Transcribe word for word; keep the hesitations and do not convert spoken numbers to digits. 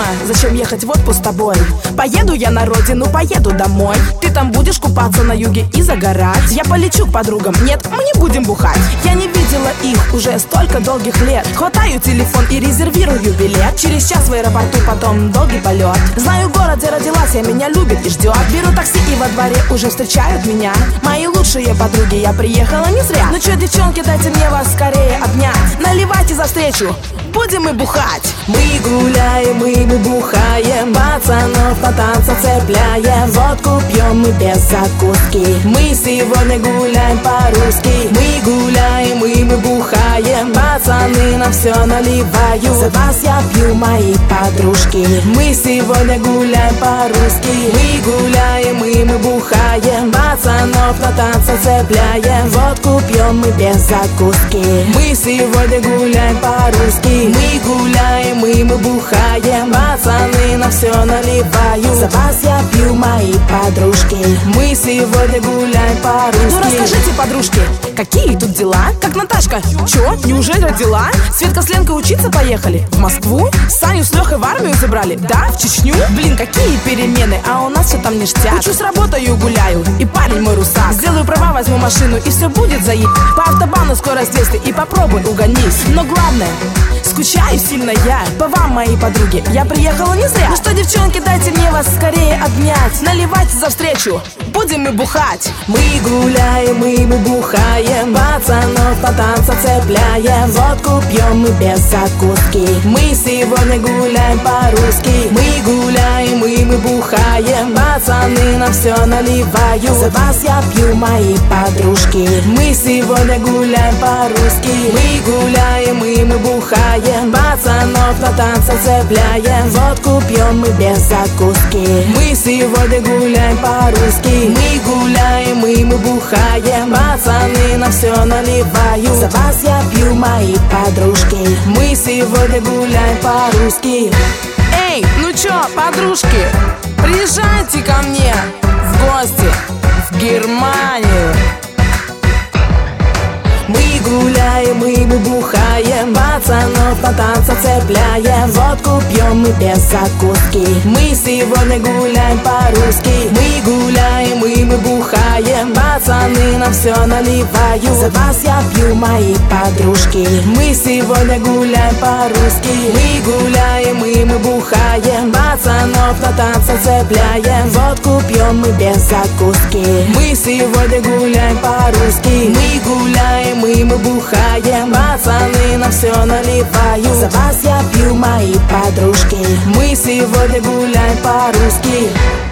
зачем ехать в отпуск с тобой? Поеду я на родину, поеду домой. Ты там будешь купаться на юге и загорать. Я полечу к подругам, нет, мы не будем бухать. Я не видела их уже столько долгих лет. Хватаю телефон и резервирую билет. Через час в аэропорту, потом долгий полет. Знаю город, где родилась, я меня любит и ждет. Беру такси и во дворе уже встречают меня мои лучшие подруги, я приехала не зря. Ну чё, девчонки, дайте мне вас скорее обнять. Наливайте за встречу, будем мы бухать. Мы гуляем, и мы бухаем, пацанов на танцы цепляем. Водку пьем мы без закуски, мы сегодня гуляем по-русски. Мы гуляем, и мы бухаем, пацаны на все наливают. За вас я пью, мои подружки, мы сегодня гуляем по-русски. Мы гуляем, и мы бухаем, пацанов на танцы цепляем. Водку пьем мы без закуски, мы сегодня гуляем по-русски. Мы гуляем, и мы бухаем, пацаны на все наливают. За вас я пью, мои подружки, мы сегодня гуляем по-русски. Ну расскажите, подружки, какие тут дела? Как Наташка? Чё, неужели родила? Светка с Ленкой учиться поехали? В Москву? Саню с Лёхой в армию забрали? Да, в Чечню? Блин, какие перемены, а у нас все там ништяк. Учусь, работаю, гуляю, и парень мой русак. Сделаю права, возьму машину, и все будет заеб. По автобану скорость двести, и попробуй угонись. Но главное, скучаю сильно я по вам, мои подруги, я приехала не зря. Ну что, девчонки, дайте мне вас скорее обнять. Наливайте за встречу, будем мы бухать. Мы гуляем, и мы бухаем, пацанов на танцы цепляем. Водку пьем мы без закуски, мы сегодня гуляем по-русски. Мы гуляем, и мы бухаем, пацаны на все наливают. За вас я пью, мои подружки, мы сегодня гуляем по-русски. Мы гуляем, и мы бухаем, пацанов на танцы цепляем. Водку пьем мы без закуски, мы сегодня гуляем по-русски. Мы гуляем, и мы бухаем, пацаны на все наливают. За вас я пью, мои подружки, мы сегодня гуляем по-русски. Эй, ну чё, подружки, приезжайте ко мне в гости в Германию. Мы гуляем, и мы бухаем, пацанов на танцы цепляем. Водку пьем мы без закуски, мы сегодня гуляем по-русски. Мы гуляем, и мы бухаем, пацаны на все наливают. За вас я пью, мои подружки, мы сегодня гуляем по-русски. Мы гуляем, и мы бухаем, пацанов на танцы цепляем. Водку пьем мы без закуски, мы сегодня гуляем по-русски. Мы гуляем, и мы бухаем, пацаны на все наливают. За вас я пью, мои подружки, мы сегодня гуляем по-русски.